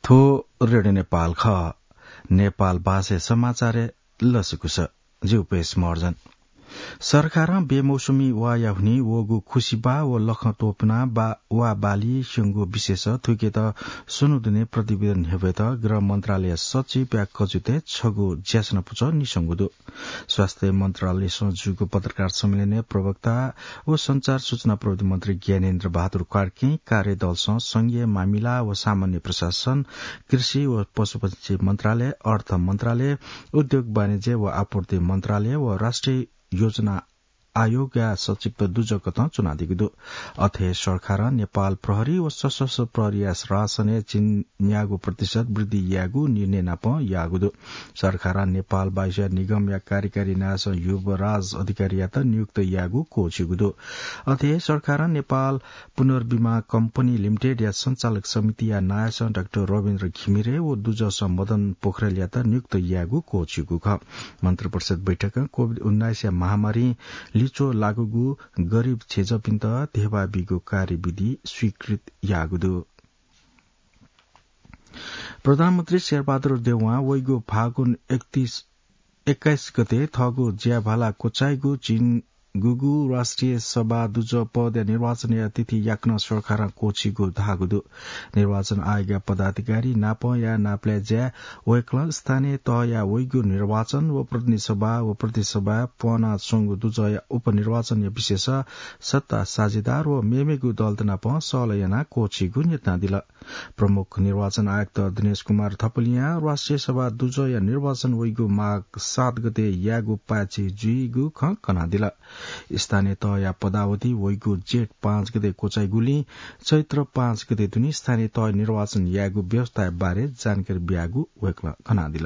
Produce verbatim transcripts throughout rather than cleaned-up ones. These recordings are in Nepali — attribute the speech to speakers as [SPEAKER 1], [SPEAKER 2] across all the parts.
[SPEAKER 1] थो रेडियो नेपाल ख नेपाल भाषा समाचार लसकुस जिउपेश मर्जन सरकार बेमौसमी वा याहुनी वोगु खुशीबा व लख तोपना बा वा बाली सिंगु विशेष थुकेत सुनुदुने प्रतिवेदन हेबेत गृह मन्त्रालय सचिव या कजुते छगु ज्यासन पुछ निसंगुदु स्वास्थ्य मन्त्रालय सजुगु पत्रकार सम्मेलन प्रवक्ता व संचार सूचना प्रविधि मन्त्री ज्ञानेन्द्र बहादुर कार्की कार्यदलसँग संघीय मामिला व सामान्य प्रशासन कृषि व पशुपक्षी मन्त्रालय अर्थ मन्त्रालय उद्योग वाणिज्य व आपूर्ति मन्त्रालय व राष्ट्रिय योजना आयोग या सचिव दुजकत चुना दिगुदु अथे सरकार नेपाल प्रहरी व सशस्त्र प्रहरी रासने चिन न्यागु प्रतिशत वृद्धि यागु निर्णय नाप यागुदु सरकार नेपाल वायु निगम या कार्यकारी नास युवराज अधिकारी यात नियुक्त यागु कोचिगुदु अथे सरकार नेपाल पुनर्बीमा कम्पनी लिमिटेड या संचालक समिति या नायस डाक्टर रविन्द्र घिमिरे व दुजस मदन पोखरेल यात नियुक्त यागु कोचिगु ख मन्त्री परिषद बैठक कोविड उन्नाइस या महामारी लिचो लागुगु गरीब छेजपिन्त देहबाबीगु कार्यविधि स्वीकृत यागुदु प्रधानमन्त्री शेरबहादुर देउवा वैगु फागुन एकतीस एक्काइस गते थगु ज्याभाला कोचाइगु चीन गुगु राष्ट्रिय सभा दुज पद निर्वाचन या तिथि याक्न सरकार कोचिगु धागुदु निर्वाचन आयोग पदाधिकारी नाप या नाप्ले ज्या वेक्ल स्थानीय तह या वैगु निर्वाचन व प्रतिनिधि सभा व प्रतिसभा पना संगु दुज या उपनिर्वाचन या विशेष सत्ता साझेदार व मेमेगु दल नाप सलयना कोचिगु नेता दिल प्रमुख निर्वाचन आयुक्त दिनेश कुमार थपलिया राष्ट्रिय सभा दुज या निर्वाचन वैगु माघ सात गते यागु पाची जुइगु ख कना दिल स्थानीय तह या पदावधि वैगु जेठ पाँच गते कोचाइगुली चैत्र पाँच गते दुनी स्थानीय तह निर्वाचन यागु व्यवस्था बारे जानकारी ब्यागु वेक्ल खना दिल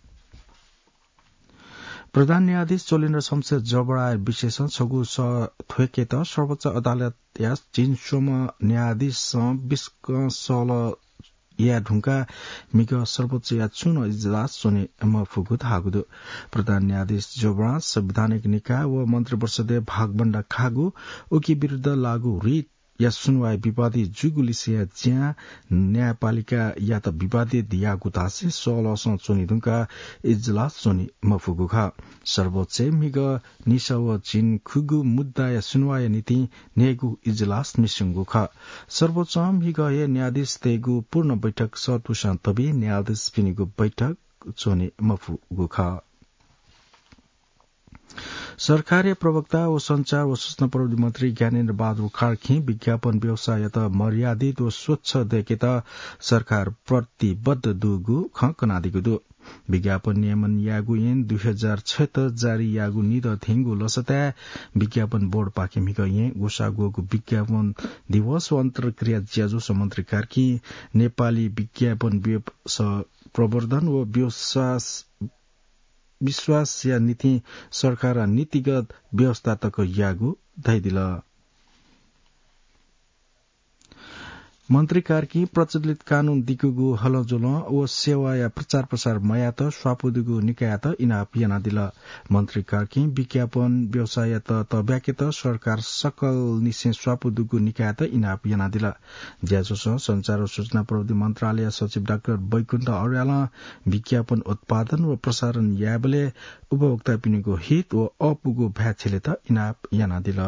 [SPEAKER 1] प्रधान न्यायाधीश चोलेन्द्र शमशेर जबरा विशेषण छगु थ्वेकेत सर्वोच्च अदालत या चिनसोम न्यायाधीश विस्क सल या ढुंका मिग सर्वोच्च या चुन इजलास सुने मफुगुत हागुदु प्रधान न्यायाधीश जोबरा संवैधानिक निकाय व मन्त्री परिषदीय भागबण्डा खागु उकी विरुद्ध लागू रिट या सुनवाई विवादित जुगुलिसिया ज्या न्यायपालिका या त विवादित यागु तासे सोलसं चुनिदुंका इजलास सुनि मफुगु खा सर्वोच्च मिग निसव चिन खुगु मुद्दा या सुनवाई नीति नेगु इजलास मिसुंगु खा सर्वोच्च मिग ये न्यायाधीश तेगु पूर्ण बैठक सतुषा तबी न्यायाधीश पिनिगु बैठक चुनि मफुगु खा सरकारी प्रवक्ता व संचार व सूचना प्रविधि मन्त्री ज्ञानेन्द्र बहादुर कार्की विज्ञापन व्यवसाय त मर्यादित व स्वच्छ देखेत सरकार प्रतिबद्ध दुगु खकनादिगु विज्ञापन नियमन यागु ऐन दुई हजार छत्तर जारी यागु निद थेंगु लसता विज्ञापन बोर्ड पाकेमिक ये गोसागुगु विज्ञापन दिवस व अन्तर्क्रिया ज्याजो मन्त्री कार्की नेपाली विज्ञापन व्यवसाय प्रवर्धन व विश्वास विश्वास या नीति सरकार नीतिगत व्यवस्था तक यागु धैदिल मन्त्री कार्की प्रचलित कानून दिकुगु हलजोल व सेवा या प्रचार प्रसार मयात स्वापुदुगु निकायत इनाप याना दिल मन्त्री कार्की विज्ञापन व्यवसाय त तब्याकेत सरकार सकल निसे स्वापुदुगु निकायत इनाप याना दिल ज्याजो संचार व सूचना प्रविधि मन्त्रालय सचिव डाक्टर बैकुण्ठ अर्याल विज्ञापन उत्पादन व प्रसारण याबले उपभोक्ता पिनिगु हित व अपुगु भ्याछेले त इनाप याना दिल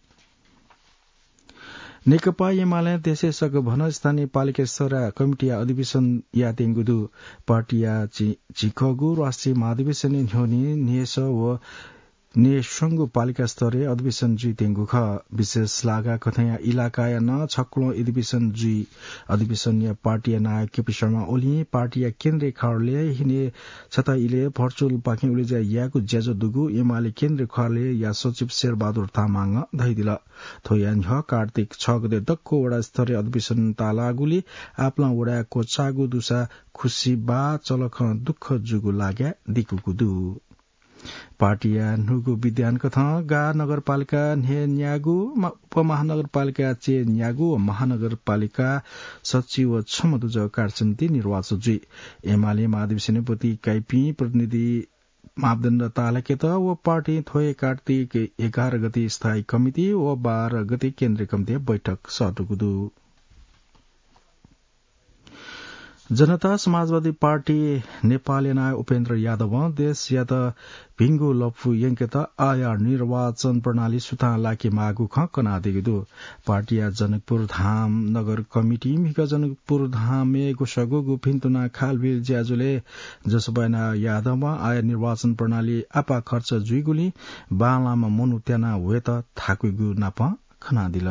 [SPEAKER 1] नेकपा एमाले देशे सग भन स्थानीय पालिका स्तर कमिटी अधिवेशन या तेंगुदु पार्टी या चिखगु राष्ट्रिय महाधिवेशन न्योनी नेस व नेसंगु पालिका स्तरीय अधिवेशन जुई तेंगु ख विशेष लागा कथया इलाका या न छक्लो अधिवेशन जुई अधिवेशन या पार्टी नायक केपी शर्मा ओली पार्टी या केन्द्रीय कार्यालय हिने छता इले भर्चुअल पाखे उलेजा यागु ज्याजो दुगु एमाले केन्द्रीय कार्यालय या सचिव शेरबहादुर तामाङ धैदिल थोयान ह कार्तिक छ गते दक्को वडा स्तरीय अधिवेशन तालागुली आपला वडाको चागु दुसा खुशी बा चलख दुःख जुगु लाग्या दिकुगु दु पार्टिया नुगु विद्यान कथा गा नगरपालिका ने न्यागु उपमहानगरपालिका चे न्यागु व महानगरपालिका सचिव छमदुज कार्यसमिति निर्वाचन जुई एमाले महाधिवेशन प्रति काइपी प्रतिनिधि मापदण्ड तालकेत व पार्टी थोए कार्तिक एघार गते स्थायी कमिटी व बाह्र गते केन्द्रीय कमिटी बैठक सटुगुदु जनता समाजवादी पार्टी नेपाल नायक उपेन्द्र यादव देश या त भिंगु लप्फु यंकेत आया निर्वाचन प्रणाली सुता लाके मागु ख कना दिगदु पार्टिया जनकपुर धाम नगर कमिटी मिका जनकपुर धामे गुसगु गुफिन्तुना खालबिल ज्याजुले जसबैना यादव आया निर्वाचन प्रणाली आपा खर्च जुइगुली बालामा मनु त्याना वेत थाकुगु नाप खना दिल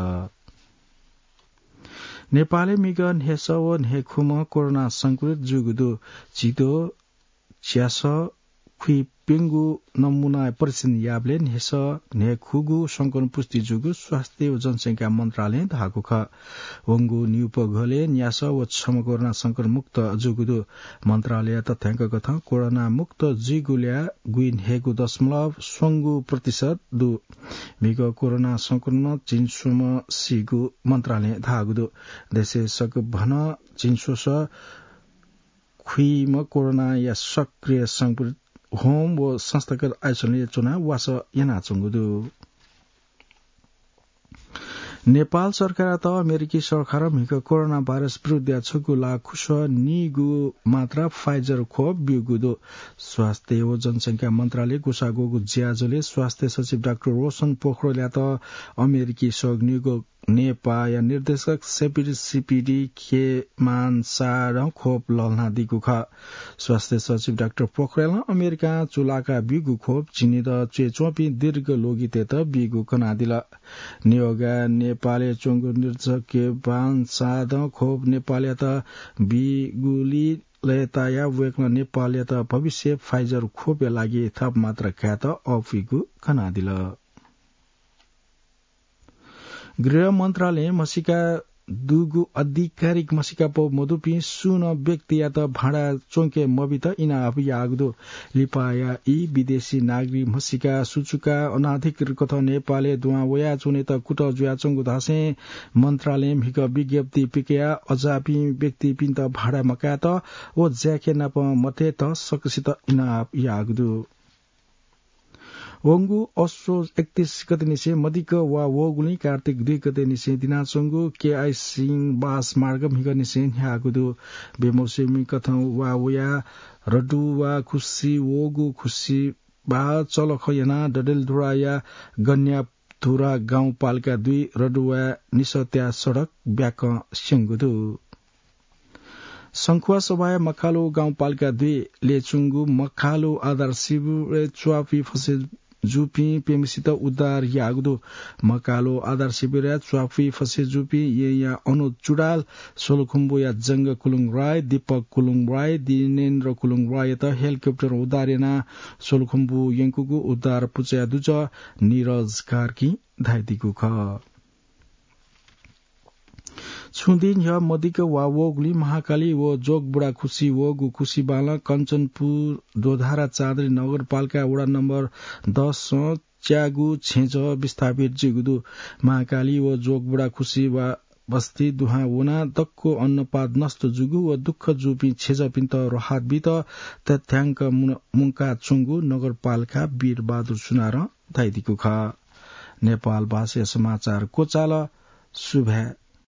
[SPEAKER 1] नेपाली मिगन हेसव नेखुम कोरोना संक्रमित जुगुदु चितो च्यास खुइ पेंगु नमुना परीक्षण याबले हेस नेखुगु संक्रमण पुष्टि जुगु स्वास्थ्य व जनसंख्या मन्त्रालय धागु ख वंगु न्युप घले न्यास व छम कोरोना संक्रमण मुक्त जुगुदु मन्त्रालय तथ्याङ्क कथ कोरोना मुक्त जिगुल्या गुइन हेगु दशमलव संगु प्रतिशत दु मिग कोरोना संक्रमण चिन्सुम सिगु मन्त्रालय धागुदु देशे सक भन चिन्सुस खुइम कोरोना या सक्रिय संक्रमित होम व संस्थागत आइसोलेसन चुना वास याना चुंगुदु नेपाल सरकार त अमेरिकी सरकार मिक कोरोना भाइरस विरुद्ध छगु लाखुस निगु मात्रा फाइजर खोप बिगुदो स्वास्थ्य व जनसंख्या मन्त्रालय गुसागोगु ज्याजले स्वास्थ्य सचिव डाक्टर रोशन पोखरेल त अमेरिकी सहयोगीको नेपा या निर्देशक सेपिडी सीपीडी खे मानसार खोप लल्ना दिगु ख स्वास्थ्य सचिव डाक्टर पोखरेल अमेरिका चुलाका बिगु खोप चिनिद चेचोपी दीर्घ लोगिते त बिगु कना दिला नियोगा नेपाली चोंगु निर्देशक के बानसाद खोप नेपाली त बिगुली लयताया वेकन नेपाली त भविष्य फाइजर खोपे लागि थप मात्र ख्यात अफिगु कना दिला गृह मन्त्रालय मसिका दुगु आधिकारिक मसिका पो मधुपी सुन व्यक्ति या त भाडा चोंके मबित इना अब यागदो लिपाया ई विदेशी नागरिक मसिका सुचुका अनाधिकृत कथ नेपालले दुआ वया चुने त कुट जुया चंगु धासे मन्त्रालय मिक विज्ञप्ति पिकेया अजापी व्यक्ति पिन्त भाडा मका त ओ ज्याके नाप मते त सकसित इना अब यागदो वंगु अस्सो एकतीस गते निसे मदिक वा वगुली कार्तिक दुई गते निसे दिनाचंगु के आई सिंह बास मार्ग मिग निसे ह्यागुदु बेमौसमी कथौ वा वया रडु वा खुशी वगु खुशी बा चलख यना डडेलधुरा या गन्या धुरा गाउँपालिका दुई रडुवा निसत्या सडक ब्याक सिंगुदु संखुवा सभाय मखालो गाउँपालिका दुई लेचुंगु मखालो आधार शिविर चुवापी फसे जुपी पेमिसित उद्धार यागदो मकालो आधार शिविर चुवाफी फसे जुपी ये या अनुज चुडाल सोलखुम्बु या जंग कुलुङ राय दीपक कुलुङ राय दिनेन्द्र कुलुङ राय त हेलिकप्टर उद्धारेना सोलखुम्बु यंकुगु उद्धार पुचया दुज नीरज कार्की धाइदिगु ख छुदिन य मदिक वा वोगली महाकाली व जोग बुढा खुशी वगु खुशी बाला कञ्चनपुर दोधारा चादरी नगरपालिका वडा नम्बर दस च्यागु छेज विस्थापित जिगुदु महाकाली व जोग बुढा खुशी वा बस्ती दुहा वना दक्को अन्नपात नष्ट जुगु व दुःख जुपी छेज पिन्त रहात बित तथ्याङ्क मुंका चुंगु नगरपालिका वीर बहादुर सुनार धाइदिगु ख नेपाल भाषा समाचार कोचाल सुभा